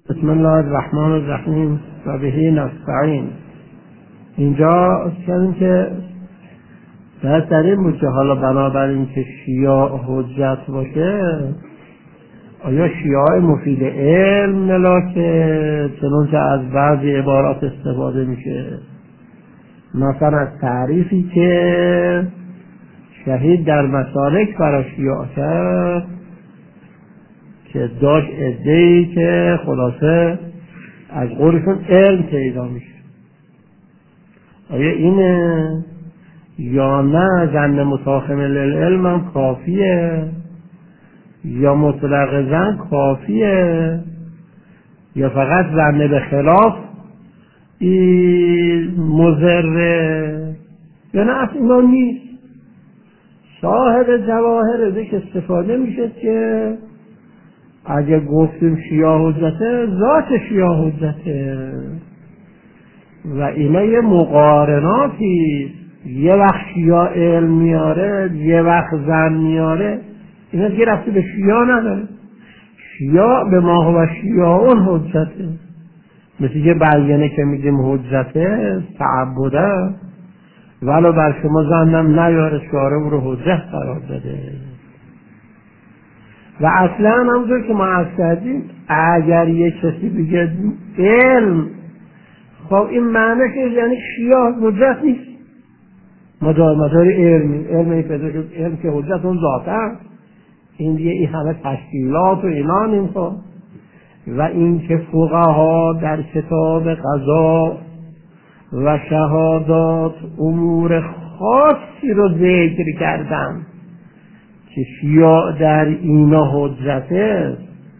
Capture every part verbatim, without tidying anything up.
بسم الله الرحمن الرحیم و بهی نستعین. اینجا کردیم که باید در این بود که حالا بنابراین که شیعه حجت باشه، آیا شیعه مفید علم ملاکه چنانچه از بعضی عبارات استفاده میشه، مثلا از تعریفی که شهید در مسالک برای شیعه کرد که داشت عده‌ای که خلاصه از قولشون علم پیدا میشه. آیا اینه یا نه ظن متاخم للعلم هم کافیه، یا مطلق ظن کافیه، یا فقط ظن به خلاف این مضره، یا نه اصلا اینا نیست. صاحب جواهر ذکر استفاده میشه که اگه گفتیم شیعه حجته، ذات شیعه حجته و اینا یه مقارناتی، یه وقت شیعه علم میاره، یه وقت زن میاره، اینا دیگه رفتی به شیعه نداره. شیعه به ما هو شیعه اون حجته، مثل یه بیانه که میگیم حجته تعبده ولو بر شما زنم نیاره، شاره او رو حجت قرار داده. و اصلا همونطور که ما عرض کردیم اگر یک کسی بگه علم، خب این معنی که یعنی شیعه حجت نیست، مدار مدار علمی علمی پیدا شد، علم که حجت اون ذاته هست. این دیگه این همه تشکیلات و اینا نمیخواد. و این که فقها در کتاب قضا و شهادات امور خاصی رو ذکر کردن که شیعه در اینا حجته،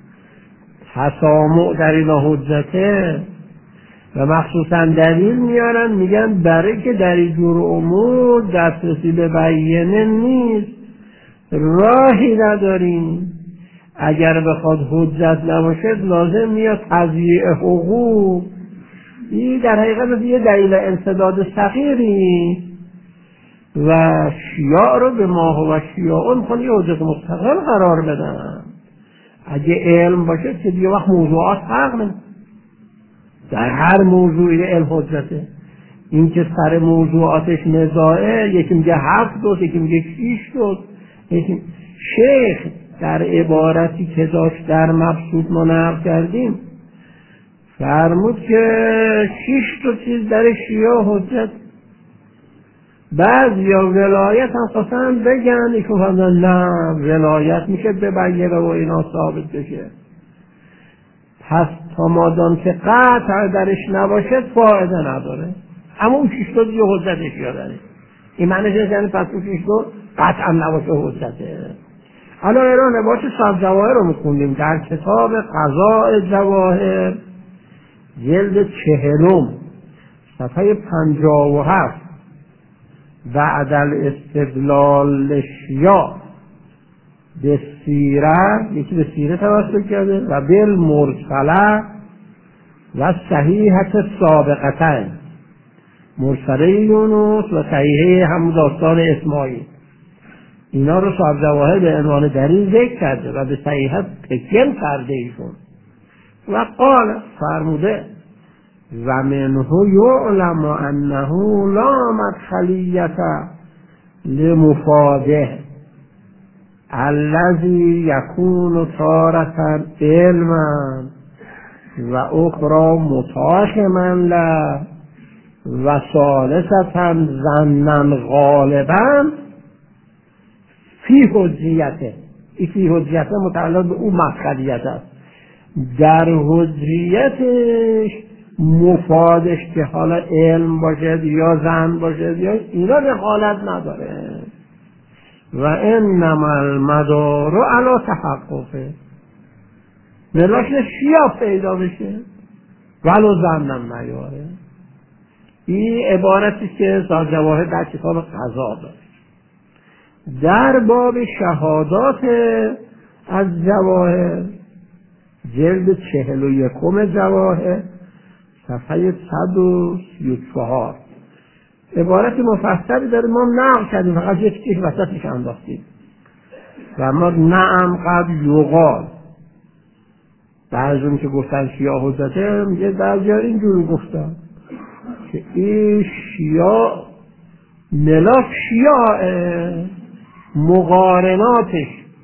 تسامع در اینا حجته، و مخصوصا دلیل میارن میگن برای که در این جور امور دسترسی به بیانه نیست، راهی نداریم. اگر بخواد حجت نباشد لازم میاد تضییع حقوق. این در حقیقت یه دلیل انسداد صغیری و شیعه رو به ما هو شیعه اون خود یه حجت مستقل قرار بدن. اگه علم باشه که دیگه وقت موضوعات فرق نمیکنه، در هر موضوعی علم حجته. این که سر موضوعاتش نزاعه، یکی میگه هفت دو، یکی میگه شیش دو. یکی شیخ در عبارتی که داشت در مبسوط ما نقل کردیم فرمود که شیش تا چیز در شیعه حجت. بعض یا ولایت هم خواستن بگن، ایشون فرمودن نه ولایت میشه به بیانه و اینا ثابت بشه، پس تا مادام که قطع درش نباشه فایده نداره. اما اون شیش تا دیگه حجتش یادنه. این معنی که یعنی پس اون شیش تا قطعا نباشه حجته. حالا ایران روایت صاحب جواهر رو میخوندیم در کتاب قضاء جواهر جلد چهلم صفحه پنجاه و هفت، بعد الاستدلال شیعه به سیره، یکی به سیره توسل کرده، و بالمرسله و صحیحت سابقتین، مرسله یونس و صحیحه همون داستان اسماعیل، اینا رو صاحب جواهر به عنوان دلیل ذکر کرده و به صحیحت تکیه کرده ایشون. و قال فرموده و منه یعلم انه لا مدخلیت لمفاده الذی یکون تارة علما و اخرى متاخما له و ثالثة ظنا غالبا فی حجیته. این فی حجیته متعلق به اون مدخلیت است. در حجیتش مفادش که حالا علم باشد یا زن باشد یا اینا دخالت نداره. و انما المدار علی تحققه، ملاش شیعه پیدا بشه ولو زنم نیاره. این عبارتی که صاحب جواهر در کتاب قضا داره. در باب شهادات از جواهر جلد چهل و یکم جواهر صفحه صد و سی و چهار عبارت مفصلی داره، ما نقل کردیم فقط یک چیز وسطش انداختیم و ما نعم قد یقال بعضون که گفتن شیعه حجته، میگه بعضی ها اینجوری گفتن که این شیعه ملاک شیعه مقارناتش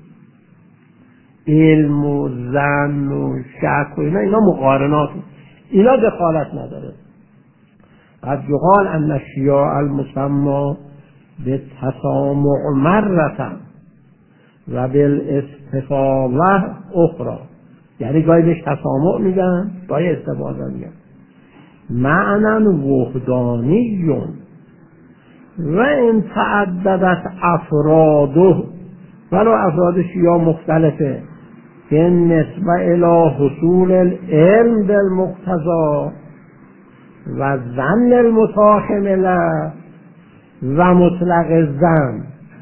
علم و ظن و شک و اینا اینا مقارنات، اینا دخالت نداره. قد یقال ان الشیعه المسمى به تسامع مرتا و بالاستفاضه اخرى، یعنی گاهی بهش تسامع میگن گاهی استفاضه میگن. معنی وحدانیون و این تعددت افراده، ولو افراد شیعه مختلفه، که نسبه الى حصول العلم بالمقتضا و ظن المتاحم له و مطلق الظن،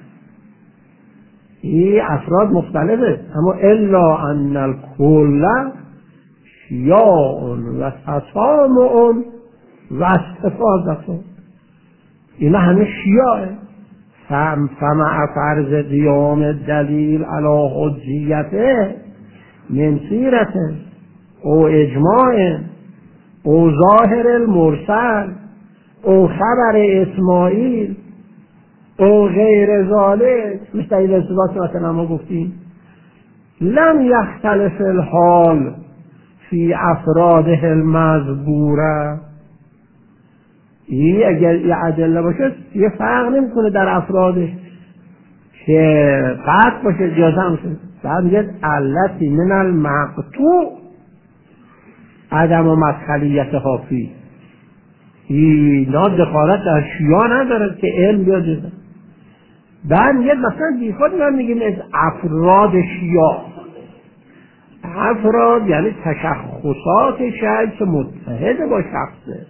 این افراد مختلفه، اما الا ان الکل شیاع و تسامع و استفاضه، اینا همه شیعه. فمع فرض قیام دلیل علی حجیته من سیرت او اجماع او ظاهر المرسل او خبر اسماعیل او غیر ذالک، مثل این اصطلاحات مثلا ما گفتیم لم یختلف الحال فی افراده المذکوره. این اگر یه ادله باشه یه فرق نمیکنه در افرادش که قطع باشه جزم شد. بعد میگه علتی من المقطوع عدم و مدخلیت حافی، اینا دخالت در شیعه نداره که علم بیاد جزم. بعد میگه مثلا بیخود من میگیم از افراد شیعه، افراد یعنی تشخصات شخص که متحد با شخصه،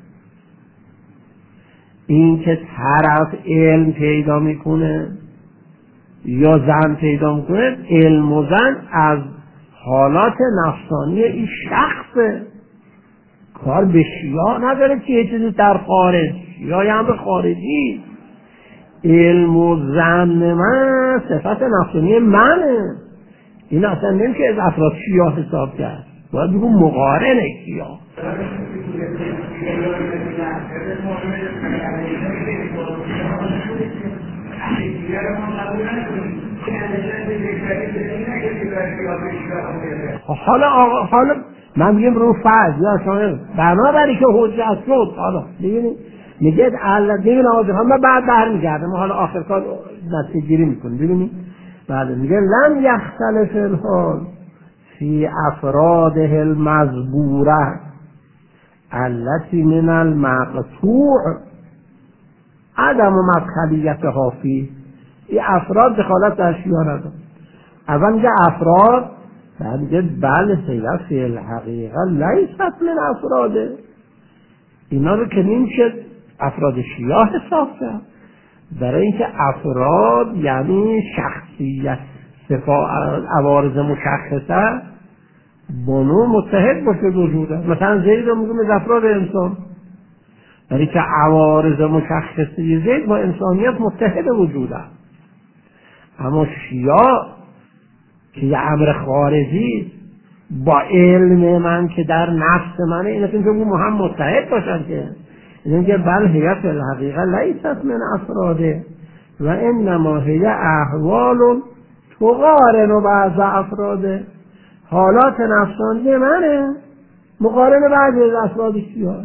این که طرف علم پیدا میکنه یا زن پیدا میکنه، علم و زن از حالات نفسانی این شخصه، کار به شیعه نداره که یه چیزی در خارج، شیعه هم به خارجی. علم و زن من صفت نفسانی منه، این اصلا نمیشه از افراد شیعه حساب کرد، باید بگم مقارن شیعه. حالا آقا حالا من میگم رو فرض یا شما بنابراین که حجت شد، حالا ببینید میگه الله ببین آقا من بعد برمیگردم، ما حالا آخر کار نتیجه گیری میکنیم. ببینید بعد میگه لم یختلف الحال فی افراده المذکوره التي من المقطوع عدم مدخلیت حافی. این افراد دخالت در شیعه نداره. اول میگه افراد، بعد میگه بله سیده فی الحقیقه لیست من افراده، اینا رو که نمیشه افراد شیعه حساب کرد، برای اینکه افراد یعنی شخصیت عوارض مشخصه بنو متحد باشه وجوده. مثلا زید رو میگم از افراد انسان، برای که عوارض مشخصه زید با انسانیت متحد وجوده. اما شیعه که یه امر خارجی با علم من که در نفس منه، اینا که بگو هم متحد باشن که این که بل هیت الحقیقه لیست من افراده و انما هی احوال تقارن بعض افراده، حالات نفسانی منه مقارن بعضی از افراد شیعه.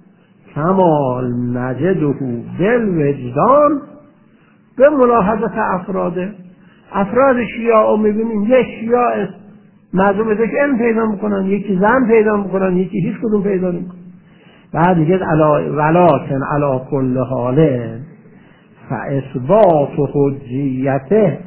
کمال نجده بالوجدان به ملاحظت افراده. افراد شیعه رو میبینیم، یک شیعه مردم ازش علم پیدا میکنن، یکی زن پیدا میکنن، یکی هیچ کدوم پیدا نمیکنن. بعد میگه ولکن علی کل حال فاثبات حجیته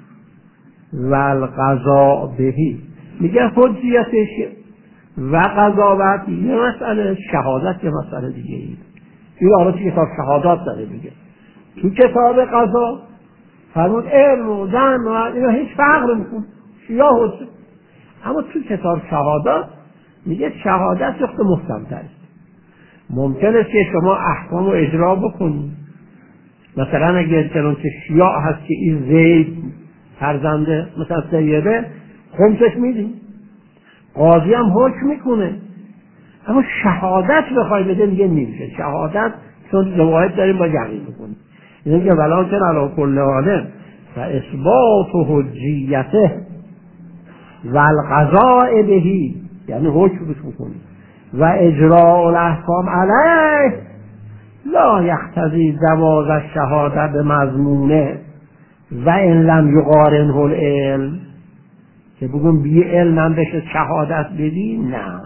و القضاء بهی، میگه حجیتش و قضاوت یه مسئله، شهادت یه مسئله دیگه ای. این آره تو کتاب شهادات داره میگه، تو کتاب قضا فرمود علم و زن و اینا هیچ فرق نمیکنه، شیعه حجت. اما تو کتاب شهادات میگه شهادت وقت محکم‌تر است. ممکن است که شما احکام رو اجرا بکنید، مثلا اگر چنانچه شیعه هست که این زید فرزنده مثلا سیده خمسش میدیم، قاضی هم حکم میکنه، اما شهادت بخوای بده میگه نمیشه. شهادت چون روایت داریم با یقین میکنیم، اینه که ولکن علی کل حال و اثبات حجیته و القضاء بهی، یعنی حکم بکنیم و اجراء الاحکام علیه لا یقتضی جواز الشهادت به مضمونه و ان لم یقارنه العلم، که بگم بی علم بشه شهادت بدی، نه.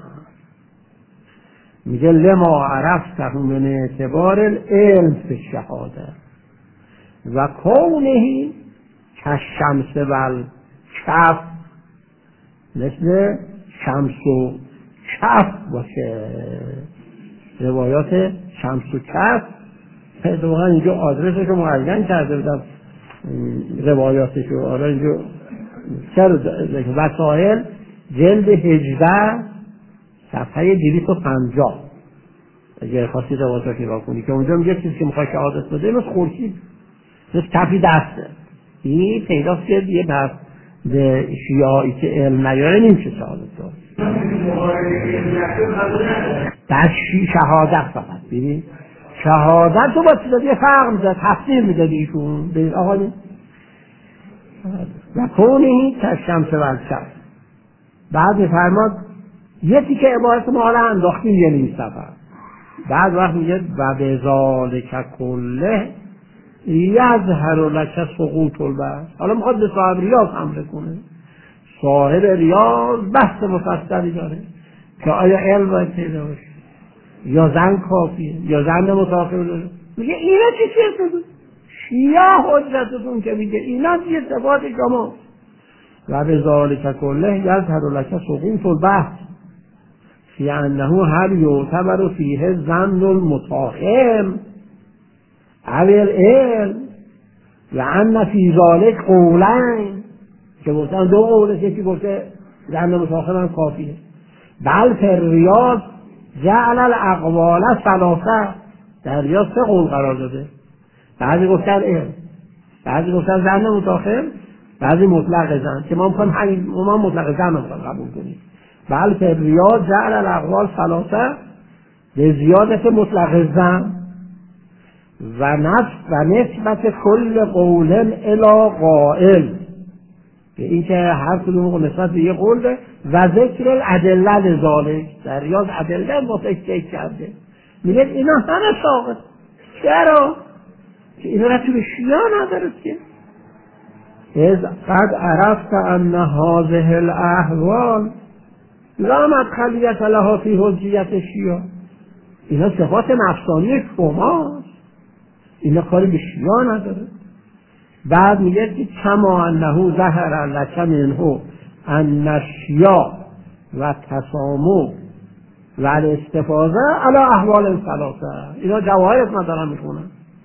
میگه لما عرفته من اعتبار العلم به شهادت و کونه کالشمس و الکف، مثل شمس و کف باشه. روایات شمس و کف دوباره اینجا آدرسش رو معین کرده بودم، روایاتش رو آره اینجا چرا وسائل جلد هجده صفحه دویست و پنجاه اگه خواستی روایاتش نگاه کنی که اونجا میگه چیزی که میخوای شهادت بده مثل خورشید، مثل کفی دسته. این پیداست که یه بر به شیعایی که علم نیاره نمیشه شهادت داد. در شهادت فقط ببین شهادت رو با چیزا یه فرق میزد، تفسیر میداد ایشون به آقای و کونهی کالشمس و الکف. بعد میفرماد یکی که عبارت ما را انداختیم یه نیم صفحه، بعد وقت میگه و به ذالک کله یظهر لک سقوط البحث. حالا میخواد به صاحب ریاض حمله کنه. صاحب ریاض بحث مفصلی داره که آیا علم باید پیدا باشه یا زن کافیه یا زن متأخر داره. میگه اینا چی چیه؟ شیعه حجتتون که میگه اینا چیه صفات شما. و به ذالک کله یظهر لک سقوط البحث فی انه هل یعتبر فیه ظن المتاخم او العلم و ان فی ذالک قولین، که گفتن دو قوله، یکی گفته ظن متاخم هم کافیه. بل فی الریاض جعل الاقوال ثلاثه، در ریاض سه قول قرار داده، بعضی گفتن علم، بعضی گفتن ظن متاخم، بعضی مطلق ظن، که ما میخوایم همین ما مطلق ظن رو قبول کنیم. بل فی الریاض جعل الاقوال ثلاثه به زیادت مطلق ظن و نفس و نسبت کل قول الی قائل، به این که هر کدوم نسبت به یه قول و ذکر الادله لذالک، در ریاض ادله مفکر کرده. میگه اینا همه ساقط. چرا؟ که اینا را توی شیعه نداره که از قد عرفت ان هذه الاحوال لا مدخلیت لها فی حجیت شیعه. اینا صفات نفسانی شماست، اینا کاری به شیعه نداره. بعد میگه که کما انه ظهر لک منه ان الشیعه و تسامح و الاستفاضه علی احوال ثلاثه. اینا جواهر ندارن میخونن.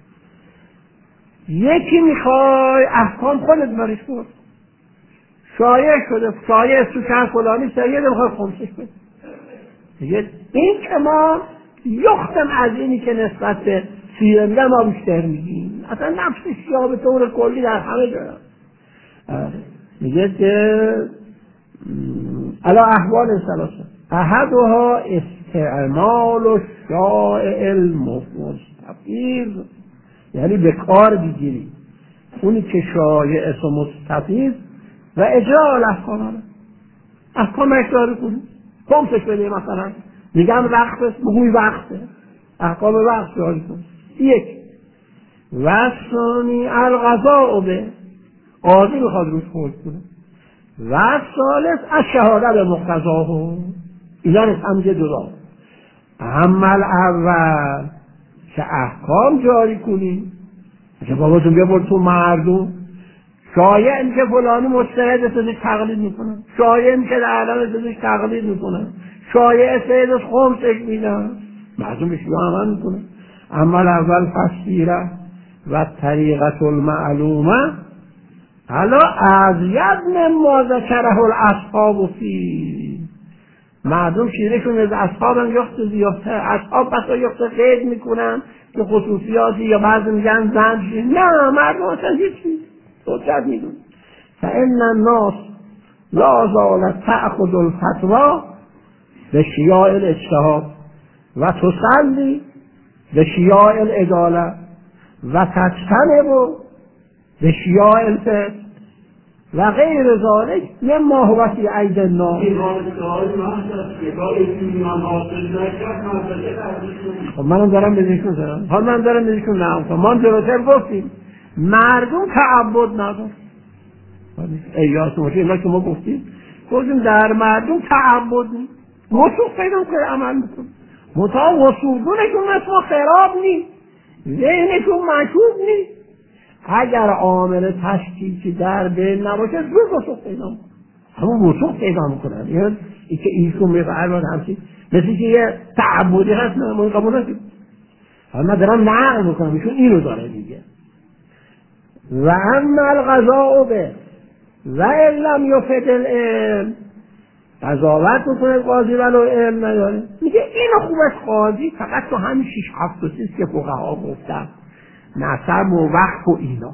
یکی میخوای احکام خودت بریش بود، شایع شده شایع سوچن فلانی سید میخوای خمسش بده. دیگه این که ما یختم از اینی که نسبت به سیرنده ما بیشتر میگیم، اصلا نفس شیعه به طور کلی در همه جا میگه که علی احوال ثلاثه احدها استعمال الشائع المستفیض، یعنی به کار بگیری اونی که شایع و مستفیض و اجرا الاحکام، احکام اجرا کنی، کمسش بده. مثلا میگم وقت بگوی وقته، احکام وقت جاری کن. یک و ثانی القضاء به، قاضی میخواد روش حکم کنه. و ثالث الشهاده به مقتضاه، اینا رو سمجه جدا. عمل اول که احکام جاری کنی، که بابا تو بیا برد تو مردم، شایع میشه فلانی مجتهد ازش تقلید میکنن، شایع میشه در عالم ازش تقلید میکنن، شایع سیدش خمسش میدن، مردم به شیعه عمل میکنن. عمل اول فسیره و طریقت المعلومه حالا از ید مما ذکره الاصحاب فی، مردم شیرشون از اصحاب هم یخت زیافته، اصحاب بسا یخت قید میکنن که خصوصیاتی، یا بعضی میگن زن، نه مردم اصلا هیچی توجد میدون. فان الناس لا زالت تأخذ الفتوى به شیاع الاجتهاد و تصلی به شیاع العدالت و تجتنب به شیاع الفقه و غیر ذلك مما هو فی عید الناس. خب منم دارم بهشون دارم حال من دارم بهشون نام ما جلوتر گفتیم مردم تعبد نداره. ایاس موجه اینا که ما گفتیم گفتیم در مردم تعبد نیست، وثوق پیدا کنه عمل میکنه متا وثوقونشون مثل خراب نیست، ذهنشون مشوب نیست. اگر عامل تشکیکی در بین نباشه زود وثوق پیدا میکنه، همون وثوق پیدا میکنن. این که ایشون میفعل باید همچین مثل که یه تعبدی هست نه ما قبول نکنیم. من دارم نقل میکنم ایشون اینو داره میگه. و اما القضاء به و ان لم یفد العلم، قضاوت میکنه قاضی ولو علم نداره. میگه اینو خوبه قاضی فقط تو همین شیش هفت و سیز که فقها گفتن نسب و وقف و اینا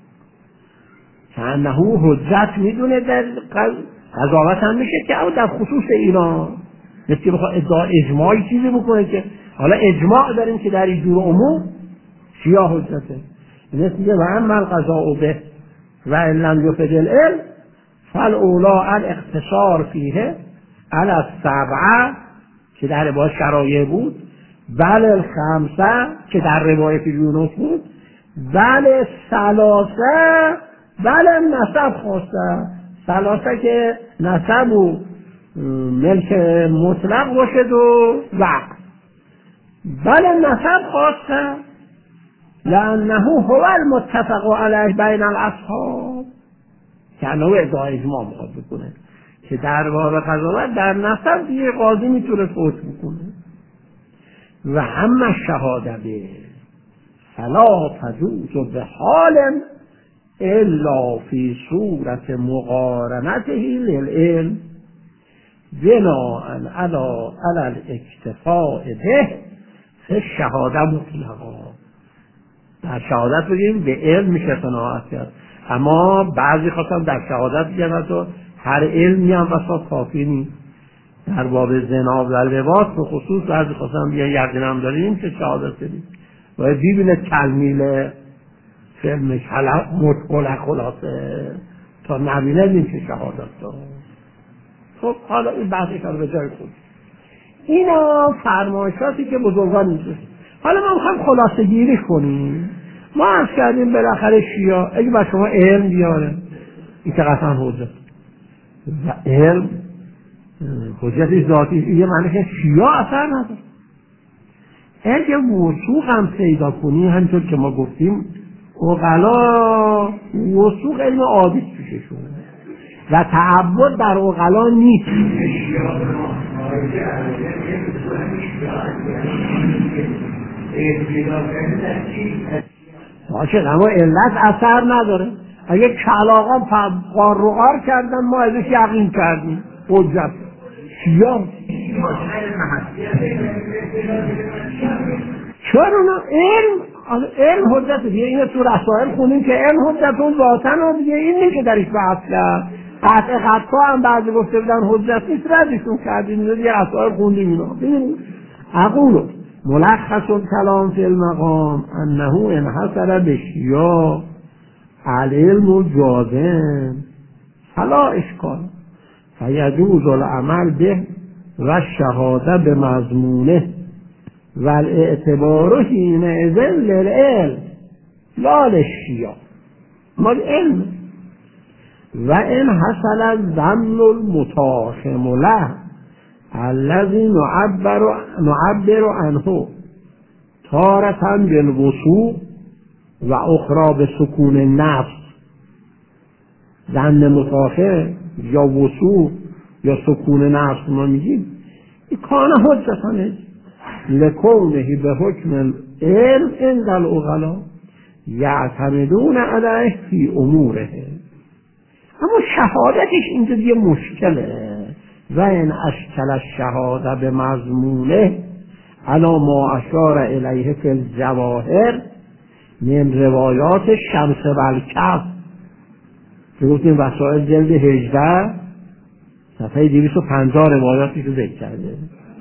که انه حجت میدونه در قضاوت هم میشه که او در خصوص اینا مثل که بخواه ادعا اجماعی چیزی بکنه که حالا اجماع داریم که در این جور عموم چیا حجته. مثل که و اما القضاء به و ان لم یفد العلم فالاولی الاقتصار فیه علی السبعه که در روایت شرایع بود، بل الخمسه که در روایت یونس بود، بل ثلاثه بل نسب خواسته، ثلاثه که نسب و ملک مطلق باشد و وقت، بل نسب خواسته لانه هو المتفق علیه بین الاصحاب که انه ادعای اجماع میخواد بکنه که در باب قضاوت در نسب دیگه قاضی میتونه فوت بکنه. و همه شهاده به فلا تجوز به حال الا فی صورت مقارنته للعلم بناء علی الاکتفاء به فی شهاده مطلقا. در شهادت بگیم به علم میشه قناعت کرد، اما بعضی خواستم در شهادت بگیم تو هر علمی هم وسط کافی نیست. در باب زنا و لباس به خصوص بعضی خواستم بگیم یقین هم داریم که شهادت بدیم باید ببینه تلمیل فیلمش مطقل خلاصه تا نبینه بیم که شهادت دارم. خب حالا این بحثش رو به جای خود اینا فرمایشاتی که بزرگان میشه. حالا ما میخوایم خلاصه گیری کنیم. ما عرض کردیم بالاخره شیعه اگه با شما علم بیاره این که قطعا حجت و علم حجت ذاتی یه معنی که شیعه اثر نداره. اگه وثوق هم پیدا کنی همینطور که ما گفتیم عقلا وثوق علم عادی پیششون و تعبد در عقلا نیست. باشه اما علت اثر نداره. اگه کلاغا قارقار کردن ما ازش یقین کردیم حجت شیعه چرا نه علم علم حجت دیگه. اینه تو رسائل خونیم که علم حجت اون ذاتن و دیگه این نیست که درش بحث کرد. قطع خطا هم بعضی گفته بودن حجت نیست ردشون کردیم دیگه رسائل خوندیم اینا. ببینید اقول ملخص الکلام فی المقام انه انحصر بشیاء العلم جازم فلا اشکال فیجوز العمل به و الشهاده به مضمونه و الاعتبار حینئذ للعلم لا للشیعه ما علم. و ان حصل الظن المتاخم له الذي نعبر نعبر عنه تارة بالوثوق و اخرى به سکون النفس، ظن متاخم یا وثوق یا سکون نفس ما میگیم کان حجتانه لکونه به حکم العلم عند العقلاء یعتمدون علیه فی اموره. اما شهادتش اینجا دیگه مشکله. و این اشکل الشهاده به مضمونه علا ما اشار الیه فی الجواهر من روایات شمس و الکف که گفتیم وسائل جلد هجده صفحه دویست و پنجاه روایاتی رو ذکر کرده.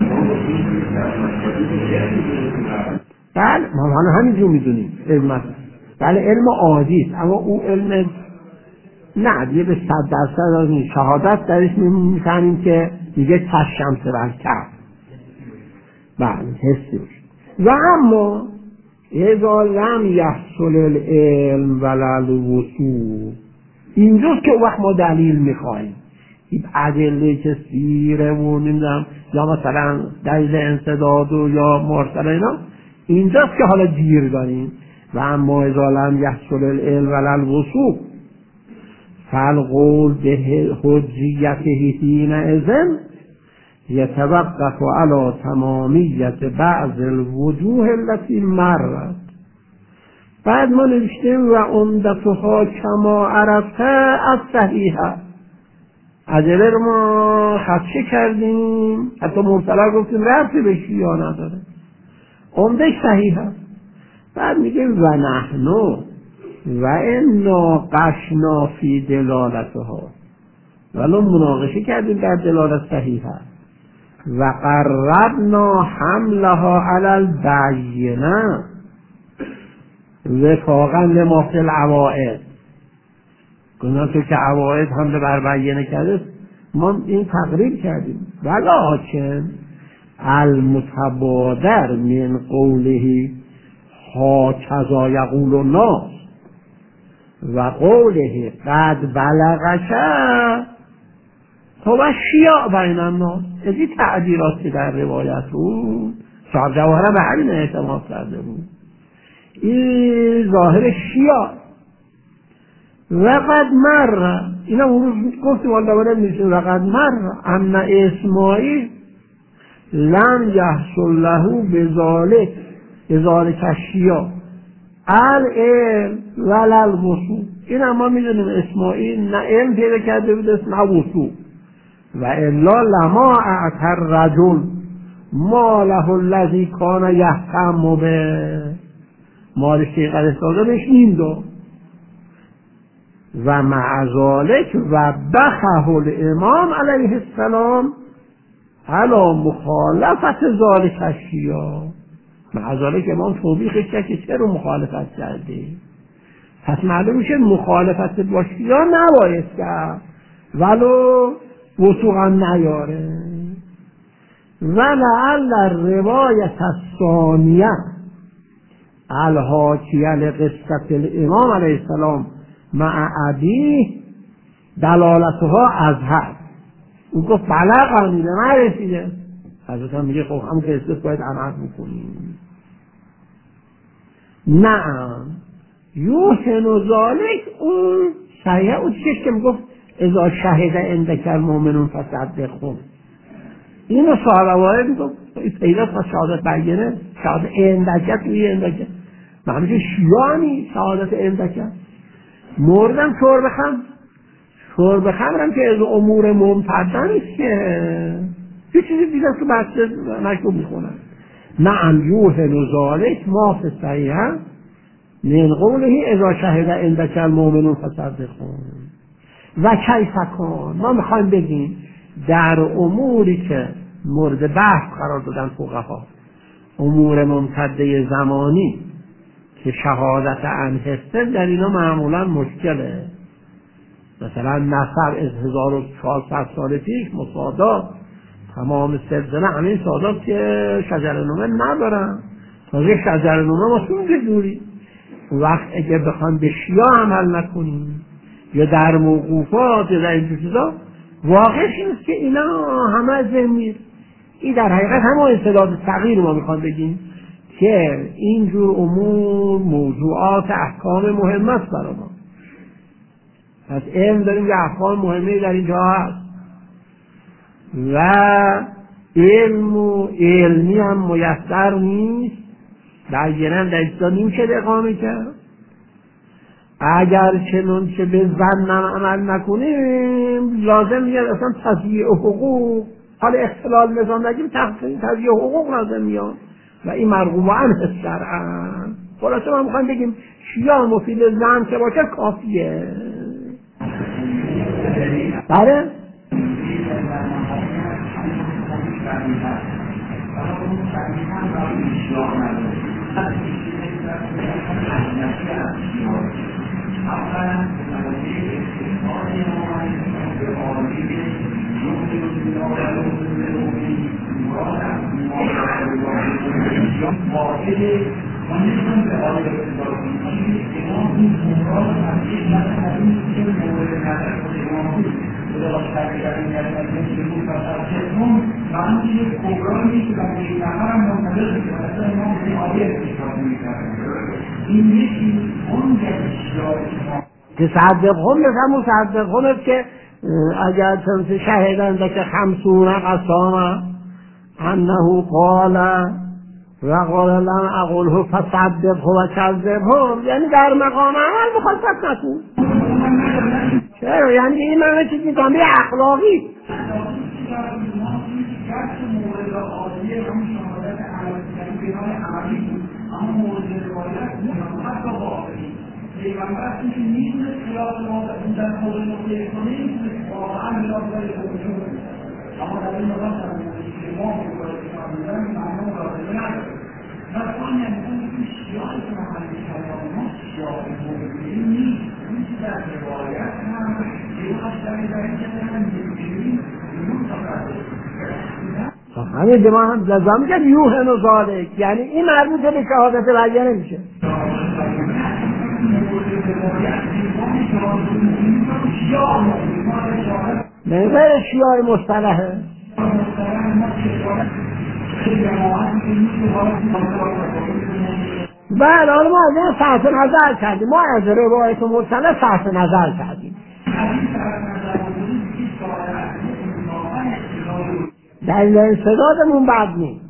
بله ما حالا همینجور میدونیم علم، بله علم عادی است، اما او علم نه دیگه به صد درصد از این شهادت درش میفهمیم که میگه کشمس برکر. بله حسی. و اما اذا لم یحصل العلم ولا الوصول، اینجاست که وقت ما دلیل میخوایم، این ادله که سیره و نمیدونم یا مثلا دلیل انسداد و یا مرسل اینا، اینجاست که حالا گیر داریم. و اما اذا لم یحصل العلم ولا الوصول فالقول به حجیته حینئذ یتوقف علی تمامیت بعض الوجوه التي مرت. بعد ما نوشتیم و عمدتها کما عرفته از صحیحه، ادله رو ما خدشه کردیم، حتی مرسله گفتیم ربطی به شیعه نداره، عمدش صحیحه. بعد میگه و نحنو و انا قشنا فی دلالتها، ولو مناقشه کردیم در دلالت صحیحه. و قررنا حملها علی البینه وفاقا لما فی العوائد، گناه که عوائد حمله بر بینه کرده ما این تقریب کردیم. ولکن المتبادر من قوله هکذا یقول الناس و قوله قد بلغک تو و شیاع بین الناس، از این تعبیرات که در روایت بود صاحب جواهره به همین اعتماد کرده بود، این ظاهر شیاع. و قد مر، اینا اون روز گفتیم والا دوباره میشه و قد مر ان اسماعیل لم یحصل له بذالک بذالک الشیاع العلم ولا الوصول. این هم ما میدونیم اسماعیل نه علم پیدا کرده بود نه وصول. و الا لما اعتر رجل ما له الذی کان یهتم به، مالش که قدر سازه بهش این دو. و مع ذلک و بخه الامام علیه السلام علی مخالفت ذالک الشیاع. مع ذلک امام توبیخش کرد که چرا مخالفت کرده، پس معلوم میشه مخالفت با شیعه نباید کرد ولو وثوقا نیاره. و لعل الروایت الثانیه الحاکیه لقصة الامام علیه السلام مع ابیه دلالتها اظهر. اون گفت بلغ میده نرسیده، حضرت هم میگه خب هم قصه باید عمل بکنیم. نعم یوحن و ذالک اون صحیح اون چیزی که میگفت اذا شهد عندک المؤمنون فصدقهم، اینو صاحب وارد میگفت پیدا تا شهادت بینه، شهادت عندک توی عندک معنیش شیعانی شهادت عندک موردم شور بخم شور بخمرم که از امور ممتدن است که یه چیزی دیگه تو بحث مکتوب میخونن. نعم یوحن و ذالک ما فی الصحیح من قوله اذا شهد عندک المؤمنون فصدقهم. و کیف کان، ما میخوایم بگیم در اموری که مورد بحث قرار دادن فقها، امور ممتده زمانی که شهادت انحسته در اینا معمولا مشکله. مثلا نصر از هزار و چهارصد سال پیش مصادات تمام سلسله همین سادات که شجرنامه ندارن، تازه شجرنامه ما سونگه دوری وقت اگه بخوان به شیعه عمل نکنیم یا در موقوفات یا در این چیزا، واقعش اینست که اینا همه زمیر. این در حقیقت همه انسداد تغییر ما میخوان بگیم که اینجور امور موضوعات احکام مهم است برای ما. پس علم داریم که احکام مهمی در اینجا هست و علم و علمی هم میسر نیست، در گرن در اینجا نمیشه اقامه کرد. اگر چنون که به ظنم عمل نکنیم لازم میاد اصلا تضییع حقوق، حال اختلال نظام نگیم تضییع حقوق لازم میاد و این مرغوب عنه شرعا. خلاصه ما میخوایم بگیم شیعه مفید زن که باشه کافیه. بله تصدقهم مثل مصدقهم که اگر تنس شهدن که خمسون قسامه انه قال و قال لم اقوله فصدقه و کذبه، یعنی در مقام عمل مخالفت نکن. چرا؟ یعنی این معنی چیزی جنبه اخلاقی پیغمبر که نیست خلاف ما در مورد نکته کنیم واقعا خلاف داره خودشون، اما در این مقام که ما می‌کنیم معنا مراقبه نداره. مثلا یعنی که شیعه که محلی کلام ما شیعه موجودی نیست، این که در روایت هم یه خواستنی در این که هم می‌بینیم اینون فقط همین که ما هم لازم که یوهن و ذالک، یعنی این مربوط به شهادت بیانه میشه. نه غیر شیعه مصطلحه. بله، حالا ما از این صرف نظر کردیم، ما از روایت مصطلح صرف نظر کردیم. دلیل انسدادمون بد نیست.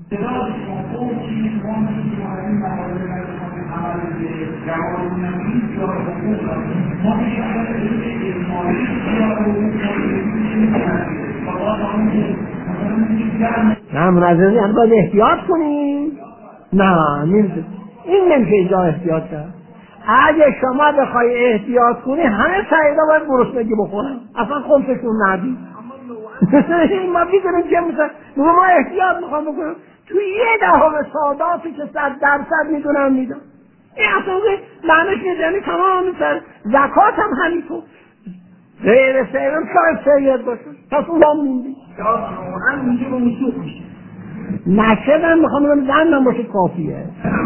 نه منظری هم باید احتیاط کنیم. نه نمیشه، این نمیشه اینجا احتیاط کرد. اگه شما بخوای احتیاط کنی همه سعیدا باید گرسنگی بخورن، اصلا خمسشون ندید. ما بیدونیم که مثلا ما احتیاط میخوام بکنم توی یه دهم ساداتی که صد درصد میدونم میدم، این اصلا معنیش میدونی تمام مثل زکات هم همینطور غیر سیرم شاید سید باشه پس اون هم میندی هم میگه با مسوق میشه نشدم میخوام بگم زنم باشه کافیه.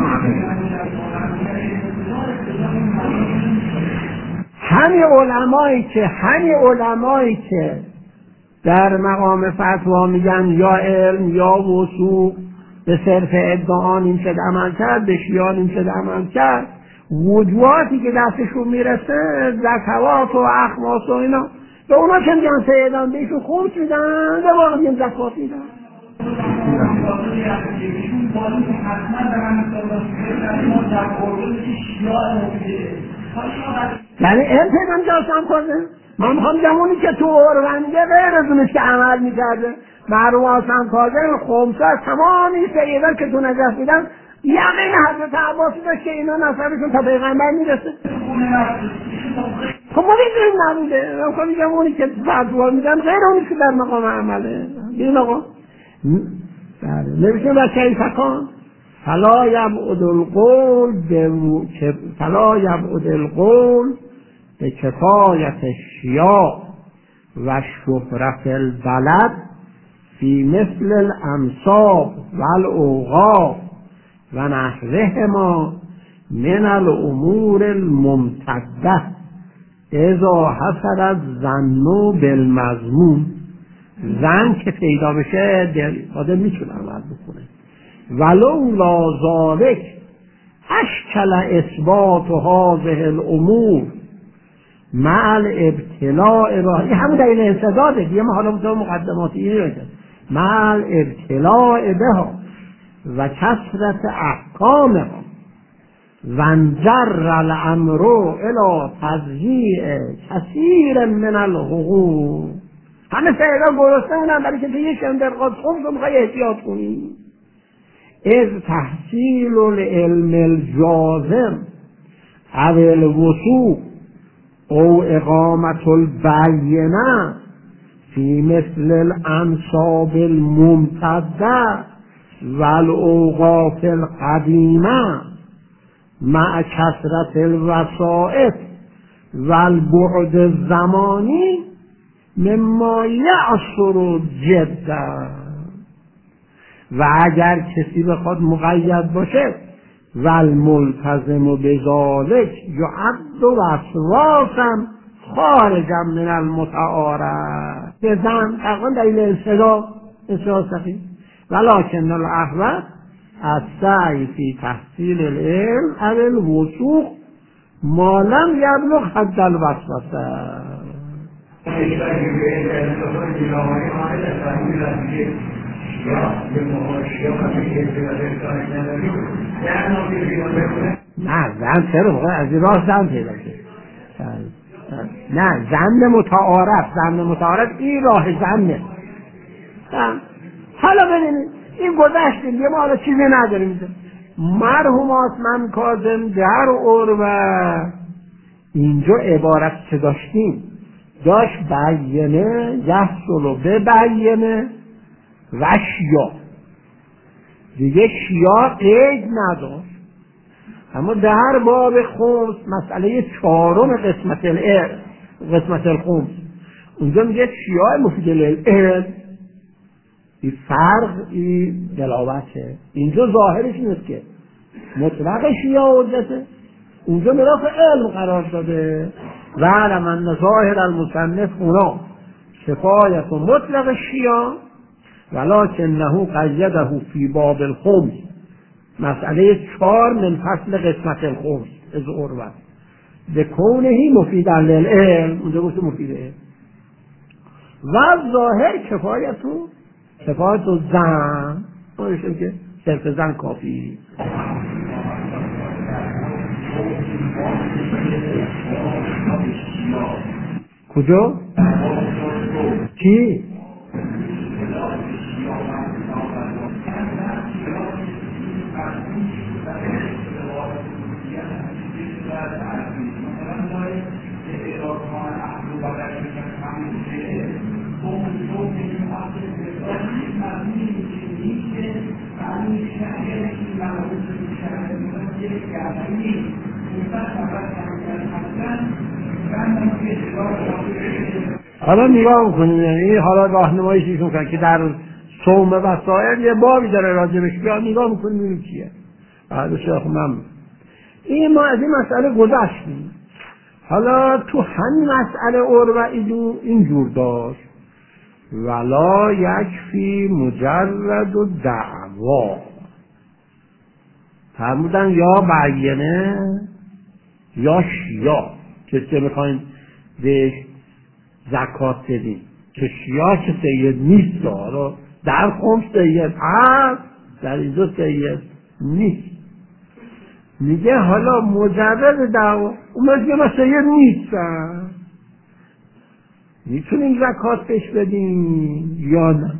همین علمایی که همین علمایی که در مقام فتوا میگن یا علم یا وثوق به صرف ادعا این شد عمل کرد، به شیان این شد عمل کرد، وجواتی که دستشون میرسه زکوات و اخماس و اینا به اونا که میگن سیدان بهشون خمس میدن، به واقع میگن زکات میدن. یعنی علم پیدم جاسم کنه. من میخوام جمعونی که تو اورونده غیر از اونش که عمل میکرده معروف آسان کازه خمسه تمامی سیدان که تو نجف میدن یقین حضرت عباسی داشت که اینا نصبشون تا پیغمبر میرسه. خب ما میدونیم نبوده. من میخوام جمعونی که فتوا میدن غیر اونش که در مقام عمله. بیم آقا نمیشه و کیفکان فلا یبعد القول فلا یبعد القول به کفایت الشیاع و شهرت البلد فی مثل الامصاب و الاوقاف و نحوهما من الامور الممتده اذا حصل الظن بالمضمون. زن که پیدا بشه آدم میتونه عمل بکنه. ولو لا ذالک اشکل اثبات هذه الامور مع الابتلاء با این همون دلیل انسداده دیگه. ما حالا تو مقدماتی رو داریم مع الابتلاء بها و کثرت احکامها و انجر الامر الى تضییع کثیر من الحقوق. همه سیدان گرسنه اونم برای که توی شندرقات خوب رو میخوای احتیاط کنی. از تحصیل العلم الجازم او الوثوق او اقامت البینه فی مثل الانصاب الممتده والاوقاف القدیمه مع کثرت الوسائط والبعد الزمانی مما یعصر جدا. و اگر کسی بخواد مقید باشه والملتزم بذلک یعد وسواسا خارجا من المتعارف. به زن تقریبا دلیل انصدا انصدا سخی ولکن الاحوط السعی فی تحصیل العلم او الوثوق ما لم یبلغ حد الوسوسه. نه زن چرا از این راه زن پیدا شد. نه زن متعارف، زن متعارف این راه زنه. حالا ببینید این گذشتیم یه ما حالا چیزی نداریم. مرحوم آسمان کاظم در عروه اینجا عبارت چه داشتیم؟ داشت بیانه یحصل و ببینه و شیا، دیگه شیا قید نداشت. اما در باب خمس مسئله چهارم قسمت الارث قسمت الخمس اونجا میگه شیا مفید للعلم. این فرق این دلاوته. اینجا ظاهرش نیست که مطلق شیا حجته، اونجا میراث علم قرار داده. و علم ان ظاهر المصنف اونا کفایت و مطلق شیا ولکنه قیده فی باب الخمس مسئله چهار من فصل قسمت الخمس از عروه به کونهی مفیدا للعلم. اونجا گفت مفیده. و ظاهر کفایت و کفایت و زن باشه که صرف زن کافی. کجا؟ کی؟ حالا نگاه میکنیم یعنی حالا راهنماییش میکنم که در صوم وسائل یه بابی داره راجبش بیا نگاه میکنیم ببینیم چیه. بعد شیخ من این ما از این مسئله گذشتیم. حالا تو همین مسئله عروه اینجور داشت ولا یکفی مجرد و دعوا فرمودن یا بیانه یا شیا که چه میخواین بهش زکات بدیم که شیا که سید نیست داره در خمس سید هست در اینجا سید نیست. میگه حالا مجرد دعوا اومد که ما سید نیستن میتونیم زکات بهش بدیم یا نه.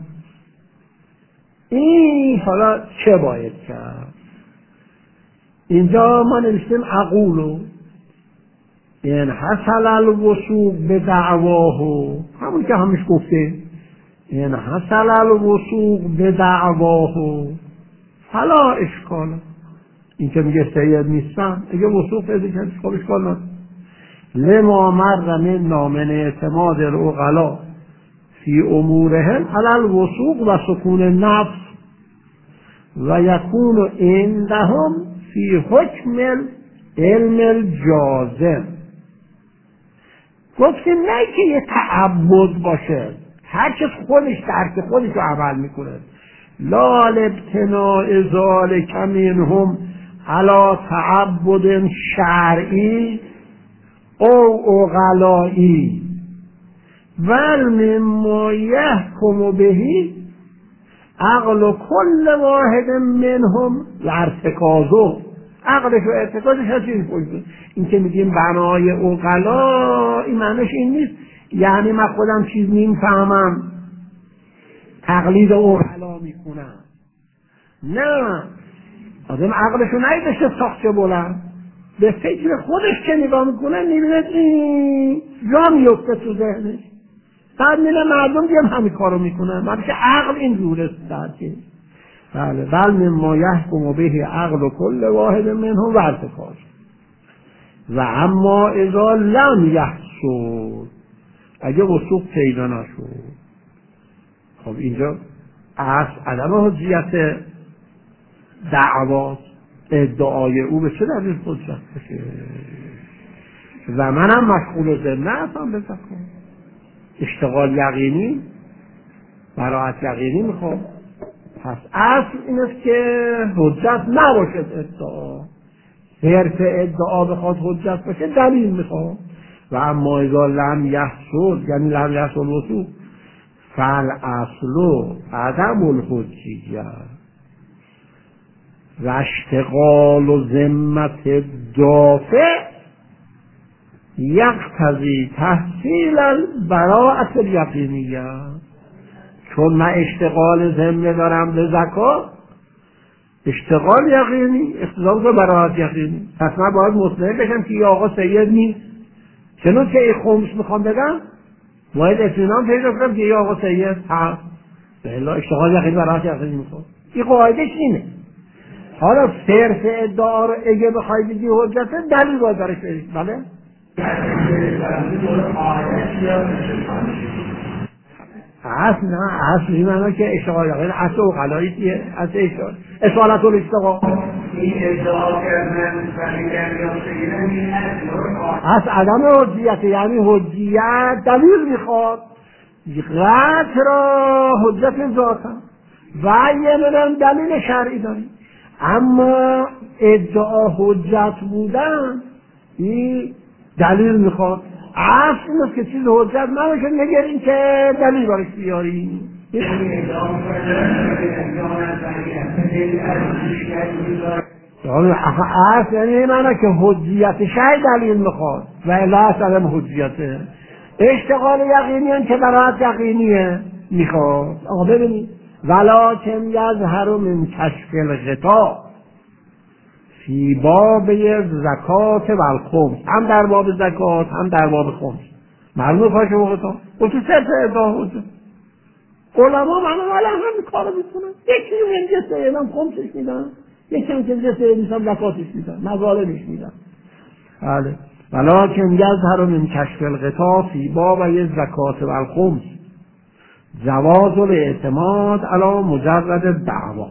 این حالا چه باید کرد؟ اینجا ما نوشتیم عقولو این حصل الوثوق به دعواه همون که همش گفته این حصل الوثوق به دعواه فلا اشکال. این که میگه سید نیستن اگه وثوق پیدا کرد خب اشکال نداره. لما مر منا من اعتماد العقلاء فی امورهم علی الوثوق و سکون النفس و یکون عندهم فی حکم علم الجازم. گفتیم نه که یه تعبد باشه هر کس خودش درک خودش رو عمل میکنه. لا لابتناء ذالک منهم علی تعبد شرعی او عقلایی ول مما یحکم بهی عقل کل واحد منهم و ارتکازو. عقلش و ارتکازش هست این این که میگیم بنای عقلا این معنیش این نیست یعنی من خودم چیز نمیفهمم تقلید عقلا میکنم. نه آدم عقلشو نایدشه ساخته بلند به فکر خودش که نگاه میکنه میبینه این جا میفته تو ذهنش. بعد میره مردم دیم همین کارو میکنن. من که عقل این جوره درکه بله بل مما یحکم به عقل کل واحد منهم و ارتکاز و اما اذا لم یحصل، اگه وثوق پیدا نشد، خب اینجا اصل عدم حجیت دعوا ادعای او به چه دلیل حجت بشه؟ و منم مشغول ذمه هستم به زکات، اشتغال یقینی براعت یقینی میخوام. پس اصل این است که حجت نباشد ادعا، صرف ادعا بخواد حجت باشه دلیل میخوام. و اما اذا لم یحصل، یعنی لم یحصل وثوق، فالاصل عدم الحجیه و اشتغال و ذمت دافع یقتضی تحصیل البراءة الیقینیه. چون من اشتغال ذمه دارم به زکات، اشتغال یقینی اقتضا به براءت یقینی، پس من باید مطمئن بشم که یه آقا سید نیست. چنون که این خمس میخوام بدم باید اطمینان پیدا کنم که یه آقا سید هست، بله اشتغال یقینی براءت یقینی میخوام. این قاعدش اینه. حالا صرف ادعا رو اگه بخوای بگی حجته دلیل باید درش برید. بله اصل نه، اصل این معنی که اشتغال یقین اصل و غلایی چیه؟ اصل اشتغال اصالت الاشتغال این ادعا کردن اصل عدم حجیت، یعنی حجیت دلیل میخواد، قطع را حجت ذاتم و یه منم دلیل شرعی داریم. اما ادعا حجت بودن این دلیل میخواد. اصل این است که چیز حجت نباشه نگرین که دلیل برش بیاری. اصل یعنی معنی که حجیت شای دلیل میخواد و الا اصلا حجیته. اشتغال یقینی هم که براعت یقینیه میخواد. آقا ببینید ولکن یظهر من کشف الغطاء فی باب زکات و الخمس، هم در باب زکات هم در باب خمس معلومه کاش وقتا و تو سر ادعا حجت علما معلومه ولی هم کارو میکنن. یکی من جسه اعلام خمسش میدن، یکی هم که جسه اعلام زکاتش میدن، مظالمش میدن. بله ولکن یظهر من کشف الغطاء فی باب زکات و الخمس جواز الاعتماد علی مجرد دعوا.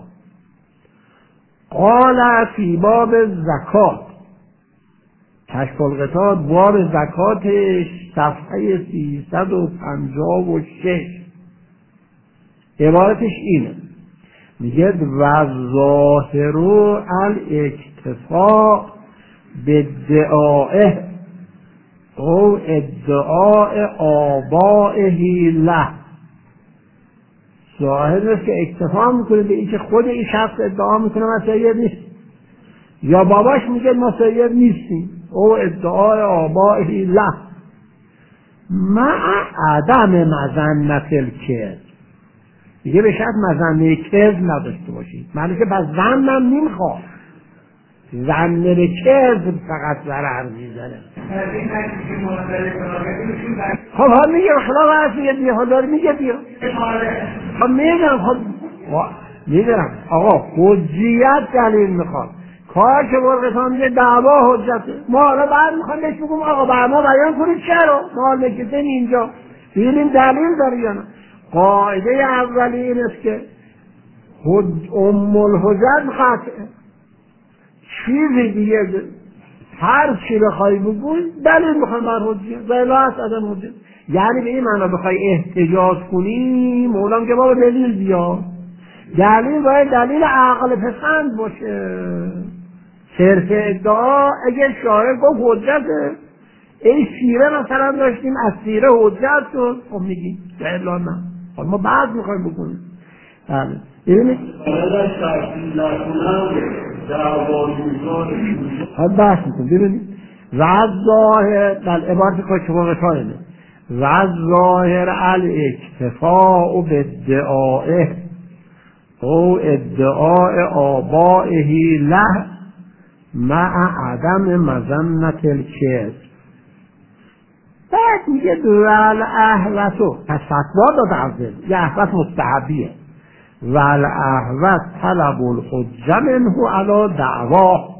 قال فی باب زکات، کشف الغطاء باب زکاتش صفحه سیصد و پنجاه و شش عبارتش اینه، میگه و ظاهر الاکتفاء بادعائه او ادعاء آبائه له. ظاهر است که اکتفا میکنه به این که خود این شخص ادعا میکنه ما سید نیست، یا باباش میگه ما سید نیستیم، او ادعای آبائه له مع عدم مظنة الکذب. دیگه به شرط مظنه کذب نداشته باشید، معنی که پس ظنم نمیخواد، ظن به کذب فقط ضرر میزنه. خب ها میگه خلاف هست میگه بیا ها داره میگه بیا خب میگم خب میگم آقا حجیت دلیل میخواد، کار که برقصان میگه دعوا حجته. ما حالا بعد میخوام بهش بگم آقا بر ما بیان کنید چرا ما نکتن اینجا ببینیم دلیل داره یا نه. قاعده اولی این است که ام الحجت قطعه، چیزی دیگه هر چی بخوای بگوی دلیل میخوام بر حجیت و الا اصلا حجیت. یعنی به این معنی بخوای احتجاج کنی مولام که بابا دلیل بیار، دلیل باید دلیل عقل پسند باشه. صرف ادعا اگر شاعر گفت حجته، ای سیره مثلا داشتیم از سیره حجت شد، خب میگیم و الا نه. خب ما بعد میخوایم بکنیم. بله ببینید خب بحث میکنم. ببینید و از ظاهر در عبارت کاشفاق تاینه و از ظاهر الاکتفاء بادعائه او ادعاء آبائه له مع عدم مظنة الکذب. بعد میگه دول احوتو پس فتوا داد عزیز، یه احوت مستحبیه والاحوط طلب الحجه منه علی دعواه.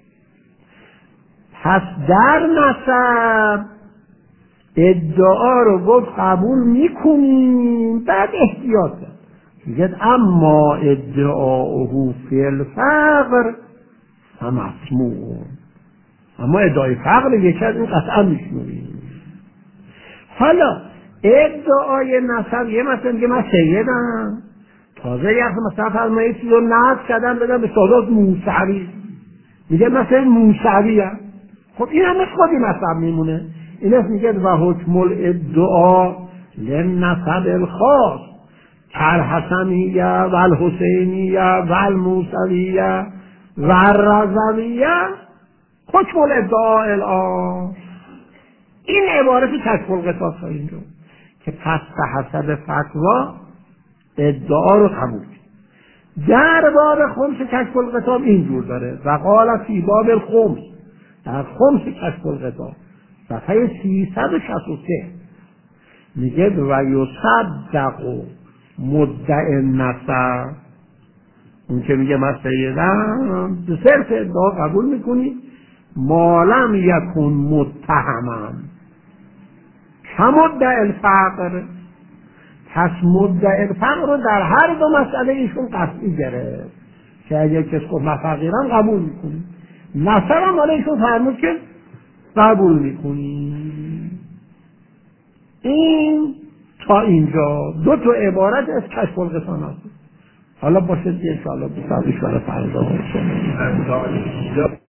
پس در نسب ادعا رو گفت قبول میکنیم، بعد احتیاط کرد میگه اما ادعاؤه فی الفقر فمسموع، اما ادعای فقر یکی از این قطعا میشنویم. حالا ادعای نسب یه مثلا میگه من سیدم، تازه یه مثلا فرمایه چیز رو نسب کردم بدم به سادات موسوی، میگه مثلا موسوی هم. خب این همه خودی نسب میمونه. این است میگه و حکم الادعا للنسب الخاص کالحسنیه و الحسینیه و الموسویه و الرضویه حکم الادعا الان. این عبارت کشف القصاص ها اینجا که پس به حسب فتوا ادعا رو قبول. در باب خمس کشف القصاص اینجور داره و قال فی باب الخمس، در خمس کشف القصاص صفحه سیصد و شصت و سه میگه و یصدق مدعی النسب، اون که میگه من سیدم به صرف ادعا قبول میکنی ما لم یکن متهما کمدعی الفقر. پس مدعی الفقر رو در هر دو مسئله ایشون قطعی گرفت که اگه کس گفت من فقیرم قبول میکنی، نسب هم حالا ایشون فرمود که قبول میکنی. این تا اینجا دو تا عبارت از کشف القصاص هست. حالا باشه دیگه انشاءالله بسازش برای فردا